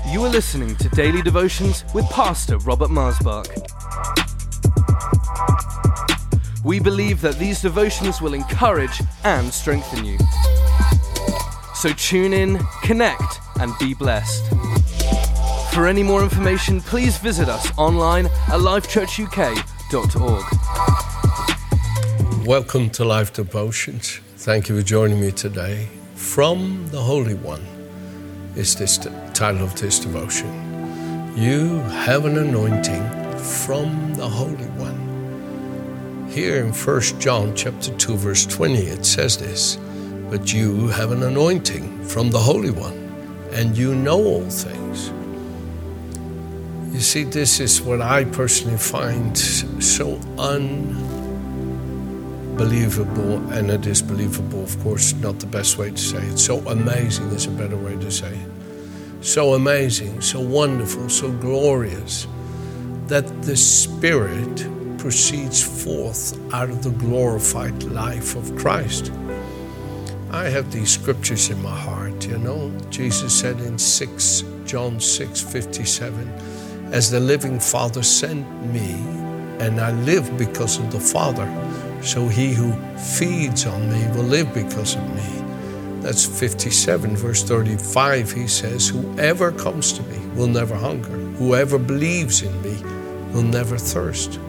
You are listening to Daily Devotions with Pastor Robert Marsbach. We believe that these devotions will encourage and strengthen you. So tune in, connect, and be blessed. For any more information, please visit us online at lifechurchuk.org. Welcome to Life Devotions. Thank you for joining me today. From the Holy One is this title of this devotion. You have an anointing from the Holy One. Here in 1 John chapter 2, verse 20, it says this, but you have an anointing from the Holy One, and you know all things. You see, this is what I personally find so unbelievable, and it is believable, of course, not the best way to say it. So amazing is a better way to say it. So amazing, so wonderful, so glorious, that the Spirit proceeds forth out of the glorified life of Christ. I have these scriptures in my heart, you know. Jesus said in John 6:57, as the living Father sent me, and I live because of the Father, so he who feeds on me will live because of me. That's 57, verse 35, he says, whoever comes to me will never hunger. Whoever believes in me will never thirst.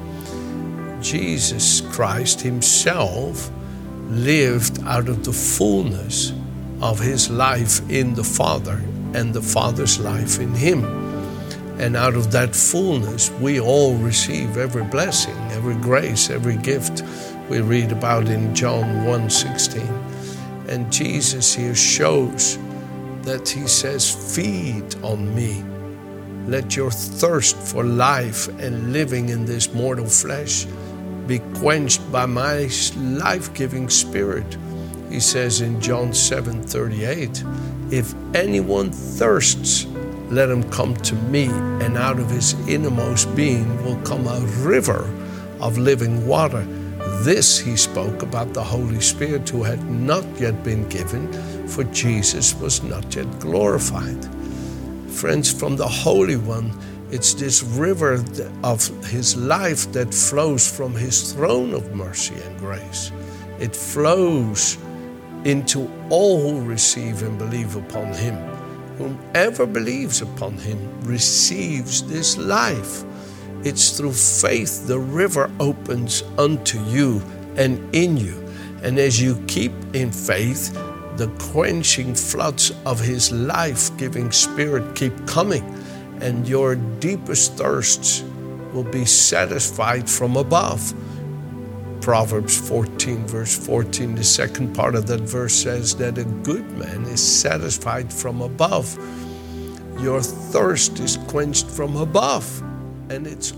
Jesus Christ himself lived out of the fullness of his life in the Father and the Father's life in him. And out of that fullness, we all receive every blessing, every grace, every gift we read about in John 1:16. And Jesus here shows that he says, feed on me. Let your thirst for life and living in this mortal flesh be quenched by my life-giving Spirit. He says in John 7:38, if anyone thirsts, let him come to me, and out of his innermost being will come a river of living water. This he spoke about the Holy Spirit, who had not yet been given, for Jesus was not yet glorified. Friends, from the Holy One, it's this river of his life that flows from his throne of mercy and grace. It flows into all who receive and believe upon him. Whomever believes upon him receives this life. It's through faith the river opens unto you and in you. And as you keep in faith, the quenching floods of his life-giving Spirit keep coming, and your deepest thirsts will be satisfied from above. Proverbs 14, verse 14, the second part of that verse says that a good man is satisfied from above. Your thirst is quenched from above. And it's,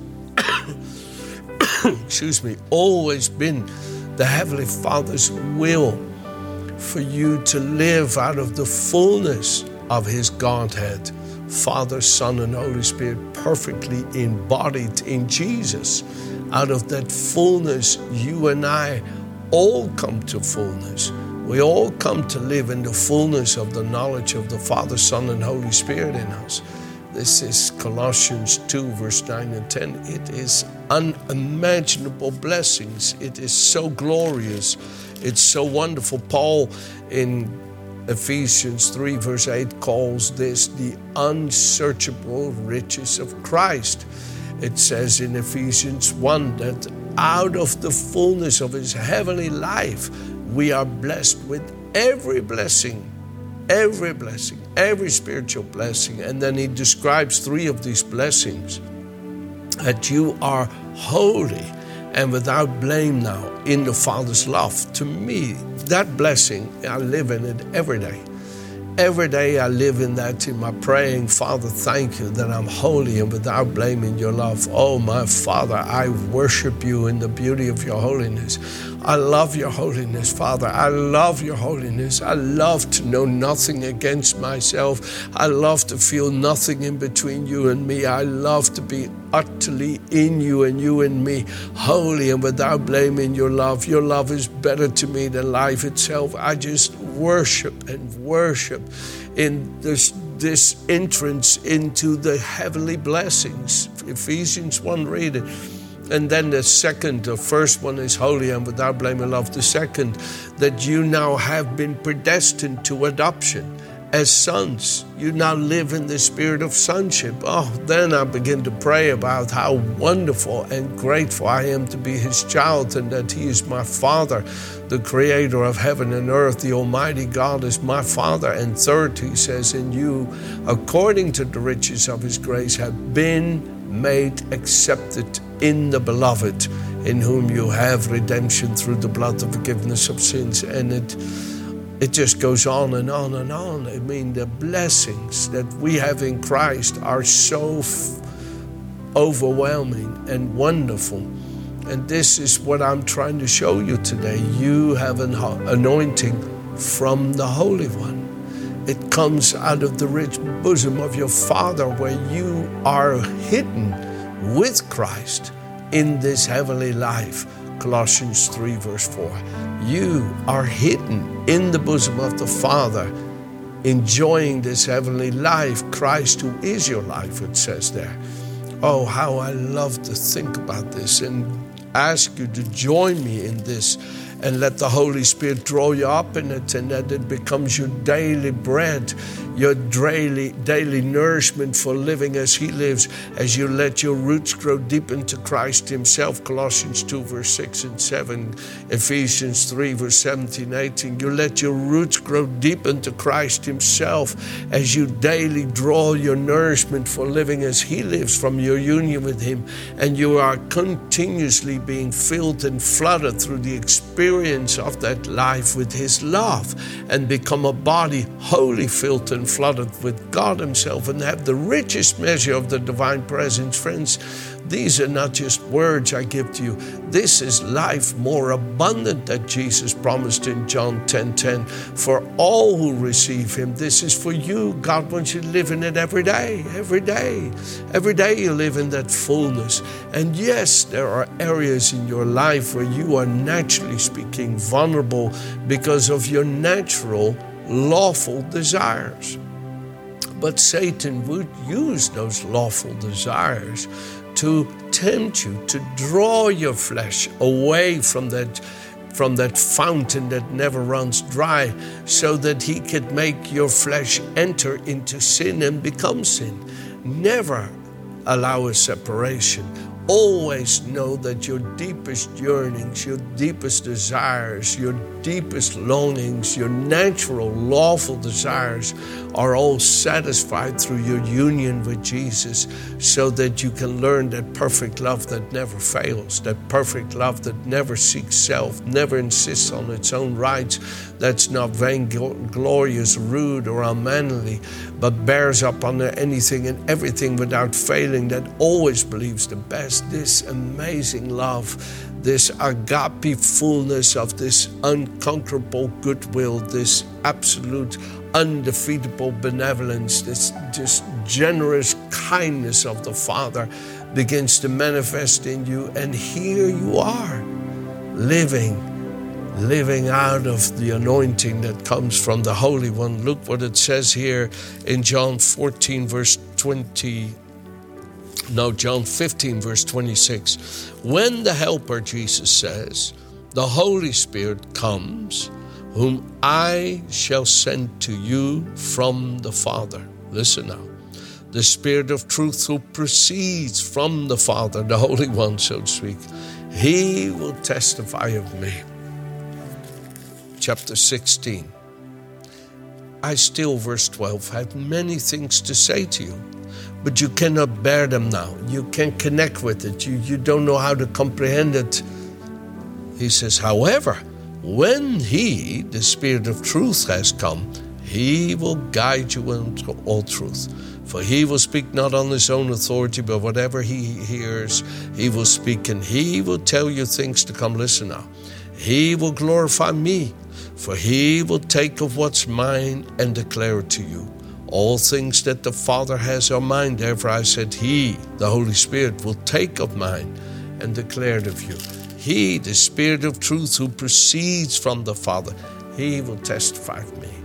always been the Heavenly Father's will for you to live out of the fullness of his Godhead, Father, Son, and Holy Spirit, perfectly embodied in Jesus. Out of that fullness, you and I all come to fullness. We all come to live in the fullness of the knowledge of the Father, Son, and Holy Spirit in us. This is Colossians 2, verse 9 and 10. It is unimaginable blessings. It is so glorious. It's so wonderful. Paul in Ephesians 3, verse 8 calls this the unsearchable riches of Christ. It says in Ephesians 1 that out of the fullness of his heavenly life, we are blessed with every blessing, every spiritual blessing. And then he describes three of these blessings. That you are holy and without blame now in the Father's love. To me, that blessing, I live in it every day. Every day I live in that, in my praying, Father, thank you that I'm holy and without blame in your love. Oh, my Father, I worship you in the beauty of your holiness. I love your holiness, Father. I love your holiness. I love to know nothing against myself. I love to feel nothing in between you and me. I love to be utterly in you and you in me, holy and without blame in your love. Your love is better to me than life itself. I just worship and worship in this this entrance into the heavenly blessings. Ephesians 1, read it. And then the first one is holy and without blame and love. The second, that you now have been predestined to adoption as sons. You now live in the spirit of sonship. Oh, then I begin to pray about how wonderful and grateful I am to be his child, and that he is my Father, the creator of heaven and earth. The Almighty God is my Father. And third, he says, and you, according to the riches of his grace, have been made accepted in the beloved, in whom you have redemption through the blood, the forgiveness of sins. And it just goes on and on and on. I mean, the blessings that we have in Christ are so overwhelming and wonderful. And this is what I'm trying to show you today. You have an anointing from the Holy One. It comes out of the rich bosom of your Father, where you are hidden with Christ in this heavenly life. Colossians 3 verse 4. You are hidden in the bosom of the Father, enjoying this heavenly life. Christ, who is your life, it says there. Oh, how I love to think about this and ask you to join me in this, and let the Holy Spirit draw you up in it, and that it becomes your daily bread, your daily nourishment for living as he lives, as you let your roots grow deep into Christ himself. Colossians 2 verse 6 and 7, Ephesians 3 verse 17, 18. You let your roots grow deep into Christ himself as you daily draw your nourishment for living as he lives from your union with him, and you are continuously being filled and flooded through the experience of that life with his love, and become a body wholly filled and flooded with God himself, and have the richest measure of the divine presence. Friends, these are not just words I give to you. This is life more abundant that Jesus promised in John 10:10. For all who receive him, this is for you. God wants you to live in it every day, every day. Every day you live in that fullness. And yes, there are areas in your life where you are naturally speaking vulnerable because of your natural, lawful desires. But Satan would use those lawful desires to tempt you, to draw your flesh away from that fountain that never runs dry, so that he could make your flesh enter into sin and become sin. Never allow a separation. Always know that your deepest yearnings, your deepest desires, your deepest longings, your natural, lawful desires are all satisfied through your union with Jesus, so that you can learn that perfect love that never fails, that perfect love that never seeks self, never insists on its own rights, that's not vainglorious, rude, or unmanly, but bears up under anything and everything without failing, that always believes the best. This amazing love, this agape fullness of this unconquerable goodwill, this absolute undefeatable benevolence, this just generous kindness of the Father begins to manifest in you. And here you are, living out of the anointing that comes from the Holy One. Look what it says here in John 15 verse 26. When the Helper, Jesus says, the Holy Spirit comes, whom I shall send to you from the Father. Listen now. The Spirit of truth who proceeds from the Father, the Holy One, so to speak, he will testify of me. Chapter 16. I still, verse 12, have many things to say to you, but you cannot bear them now. You can't connect with it. You don't know how to comprehend it. He says, however, when he, the Spirit of truth, has come, he will guide you into all truth. For he will speak not on his own authority, but whatever he hears, he will speak, and he will tell you things to come. Listen now. He will glorify me, for he will take of what's mine and declare it to you. All things that the Father has are mine. Therefore I said, he, the Holy Spirit, will take of mine and declare it of you. He, the Spirit of truth who proceeds from the Father, he will testify of me.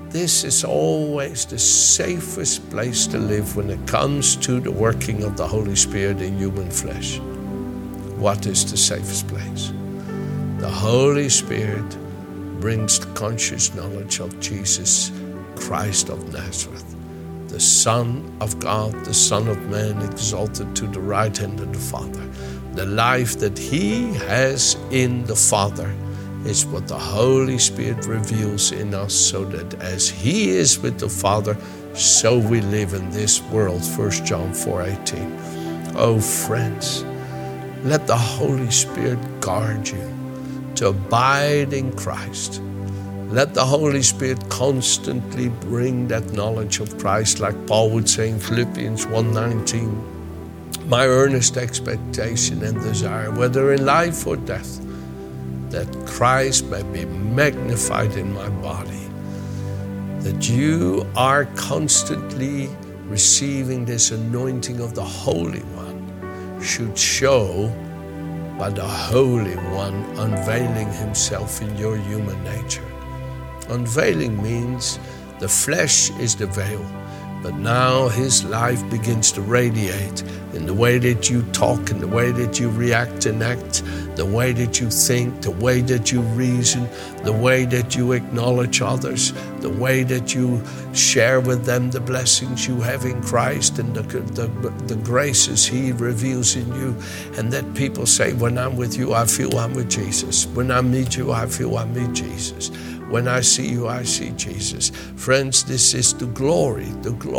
This is always the safest place to live when it comes to the working of the Holy Spirit in human flesh. What is the safest place? The Holy Spirit brings the conscious knowledge of Jesus Christ of Nazareth, the Son of God, the Son of Man, exalted to the right hand of the Father. The life that He has in the Father is what the Holy Spirit reveals in us, so that as He is with the Father, so we live in this world. 1 John 4:18. Oh friends, let the Holy Spirit guard you to abide in Christ. Let the Holy Spirit constantly bring that knowledge of Christ, like Paul would say in Philippians 1:19. My earnest expectation and desire, whether in life or death, that Christ may be magnified in my body. That you are constantly receiving this anointing of the Holy One should show by the Holy One unveiling Himself in your human nature. Unveiling means the flesh is the veil, but now His life begins to radiate in the way that you talk, in the way that you react and act, the way that you think, the way that you reason, the way that you acknowledge others, the way that you share with them the blessings you have in Christ and the graces He reveals in you. And that people say, when I'm with you, I feel I'm with Jesus. When I meet you, I feel I meet Jesus. When I see you, I see Jesus. Friends, this is the glory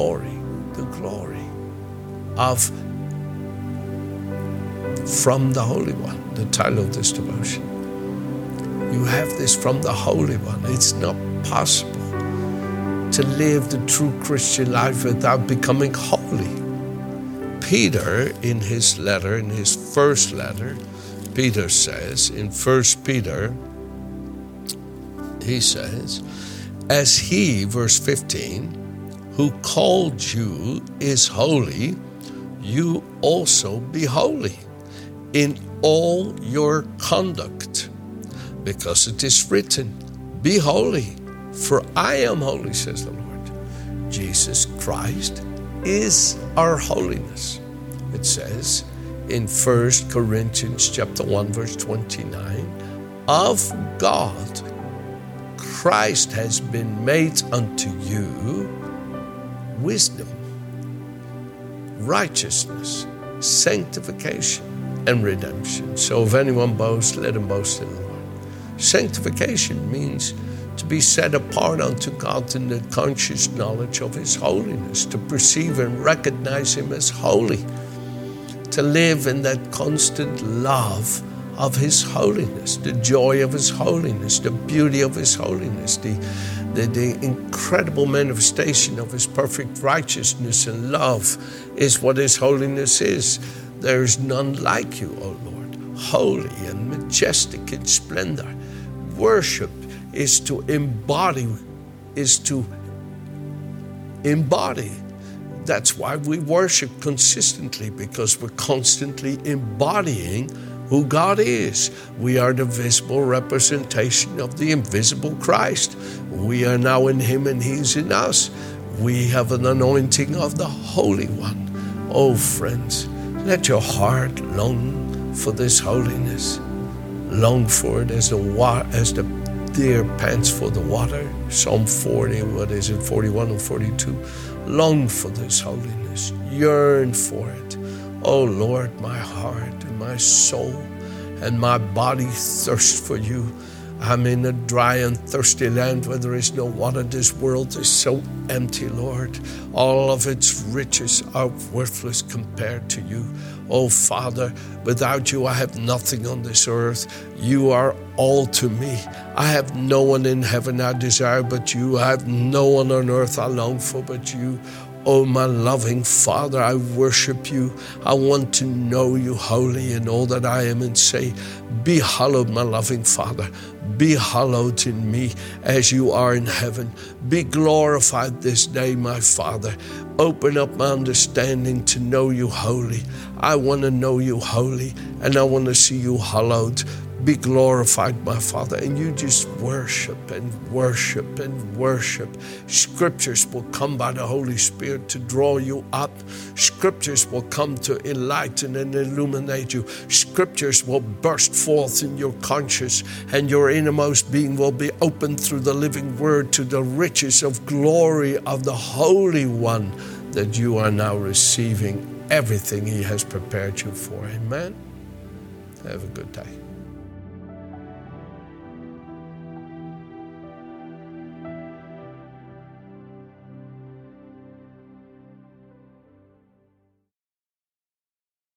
of from the Holy One, the title of this devotion. You have this from the Holy One. It's not possible to live the true Christian life without becoming holy. Peter, in his letter, in his first letter, Peter says, in 1 Peter, he says, as He, verse 15, who called you is holy, you also be holy in all your conduct, because it is written, be holy, for I am holy, says the Lord. Jesus Christ is our holiness. It says in 1 Corinthians chapter 1, verse 29, of God, Christ has been made unto you wisdom, righteousness, sanctification, and redemption. So if anyone boasts, let him boast in the Lord. Sanctification means to be set apart unto God in the conscious knowledge of His holiness, to perceive and recognize Him as holy, to live in that constant love of His holiness, the joy of His holiness, the beauty of His holiness, the incredible manifestation of His perfect righteousness and love is what His holiness is. There is none like you, O Lord, holy and majestic in splendor. Worship is to embody. That's why we worship consistently, because we're constantly embodying who God is. We are the visible representation of the invisible Christ. We are now in Him and He's in us. We have an anointing of the Holy One. Oh, friends, let your heart long for this holiness. Long for it as the deer pants for the water. Psalm 41 and 42. Long for this holiness. Yearn for it. Oh Lord, my heart and my soul and my body thirst for you. I'm in a dry and thirsty land where there is no water. This world is so empty, Lord. All of its riches are worthless compared to you. Oh, Father, without you I have nothing on this earth. You are all to me. I have no one in heaven I desire but you. I have no one on earth I long for but you. Oh, my loving Father, I worship you. I want to know you wholly in all that I am and say, be hallowed, my loving Father. Be hallowed in me as you are in heaven. Be glorified this day, my Father. Open up my understanding to know you wholly. I want to know you wholly, and I want to see you hallowed. Be glorified, my Father. And you just worship and worship and worship. Scriptures will come by the Holy Spirit to draw you up. Scriptures will come to enlighten and illuminate you. Scriptures will burst forth in your conscience, and your innermost being will be opened through the living word to the riches of glory of the Holy One, that you are now receiving everything he has prepared you for. Amen. Have a good day.